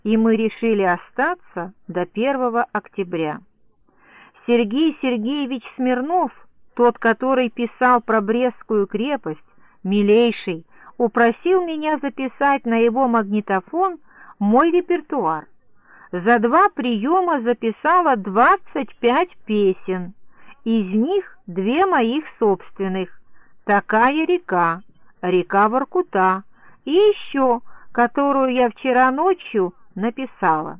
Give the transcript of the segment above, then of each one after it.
и мы решили остаться до 1 октября. Сергей Сергеевич Смирнов, тот, который писал про Брестскую крепость, милейший, упросил меня записать на его магнитофон мой репертуар. За 2 приема записала 25 песен, из них 2 моих собственных: «Такая река», «Река Воркута» и еще, которую я вчера ночью написала.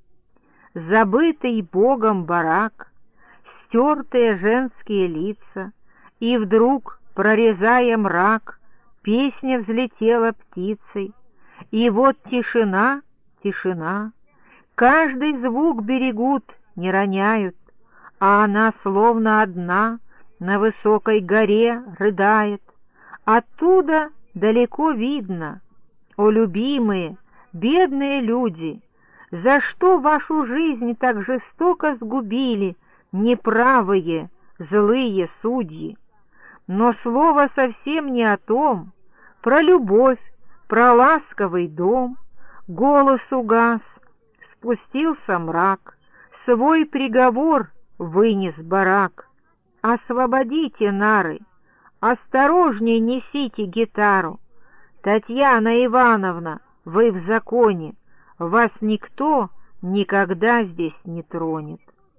Забытый Богом барак, стертые женские лица, и вдруг, прорезая мрак, песня взлетела птицей, и вот тишина, тишина, каждый звук берегут, не роняют, а она словно одна на высокой горе рыдает. Оттуда далеко видно: о, любимые, бедные люди, за что вашу жизнь так жестоко сгубили неправые, злые судьи? Но слово совсем не о том, про любовь, про ласковый дом. Голос угас, спустился мрак, свой приговор вынес барак. Освободите нары, осторожней несите гитару. Татьяна Ивановна, вы в законе, вас никто никогда здесь не тронет.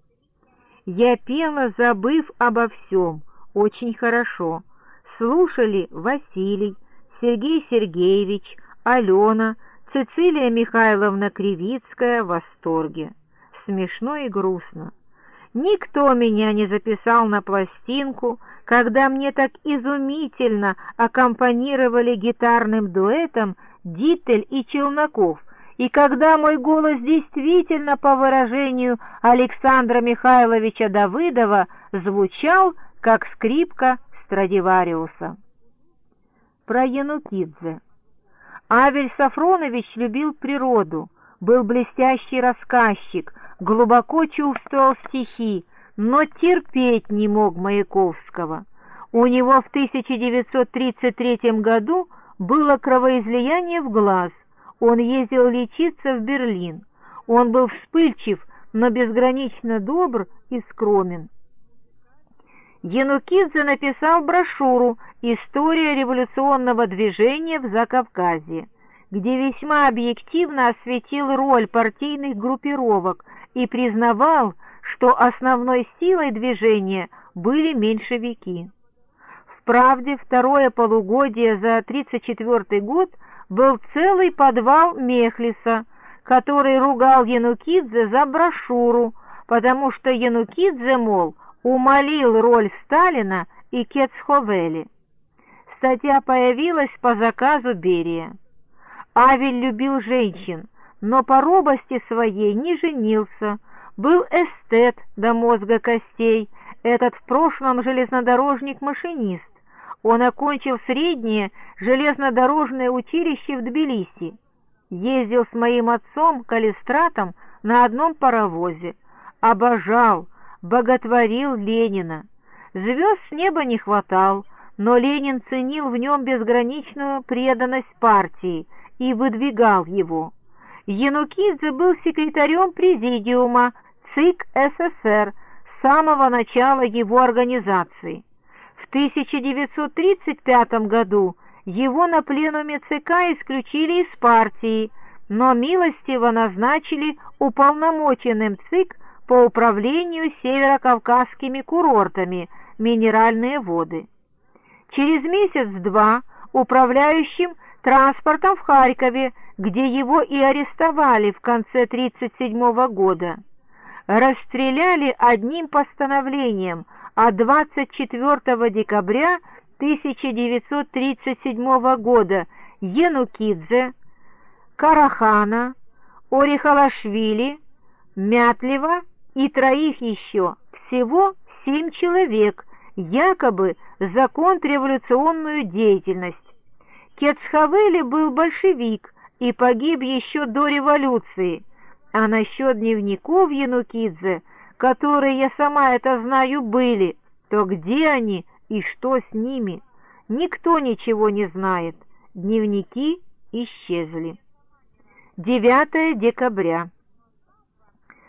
Я пела, забыв обо всем, очень хорошо. Слушали Василий, Сергей Сергеевич, Алена, Цицилия Михайловна Кривицкая в восторге. Смешно и грустно. Никто меня не записал на пластинку, когда мне так изумительно аккомпанировали гитарным дуэтом Диттель и Челноков, и когда мой голос действительно, по выражению Александра Михайловича Давыдова, звучал, как скрипка Страдивариуса. Про Янукидзе. Авель Сафронович любил природу, был блестящий рассказчик, глубоко чувствовал стихи, но терпеть не мог Маяковского. У него в 1933 году было кровоизлияние в глаз. Он ездил лечиться в Берлин. Он был вспыльчив, но безгранично добр и скромен. Янукидзе написал брошюру «История революционного движения в Закавказье», где весьма объективно осветил роль партийных группировок и признавал, что основной силой движения были меньшевики. В «Правде» второе полугодие за 1934 год был целый подвал Мехлиса, который ругал Янукидзе за брошюру, потому что Янукидзе, мол, умалил роль Сталина и Кецховели. Статья появилась по заказу Берия. Авель любил женщин, но по робости своей не женился, был эстет до мозга костей, этот в прошлом железнодорожник-машинист. Он окончил среднее железнодорожное училище в Тбилиси. Ездил с моим отцом Калистратом на одном паровозе. Обожал, боготворил Ленина. Звезд с неба не хватал, но Ленин ценил в нем безграничную преданность партии и выдвигал его. Янукидзе был секретарем президиума ЦИК СССР с самого начала его организации. В 1935 году его на пленуме ЦК исключили из партии, но милостиво назначили уполномоченным ЦИК по управлению северокавказскими курортами, минеральные воды. Через месяц-два управляющим транспортом в Харькове, где его и арестовали в конце 1937 года. Расстреляли одним постановлением от 24 декабря 1937 года Янукидзе, Карахана, Орехалашвили, Мятлева и 3 еще, всего 7 человек, якобы за контрреволюционную деятельность. Кецховели был большевик и погиб еще до революции, а насчет дневников Янукидзе, которые, я сама это знаю, были, то где они и что с ними? Никто ничего не знает, дневники исчезли. 9 декабря.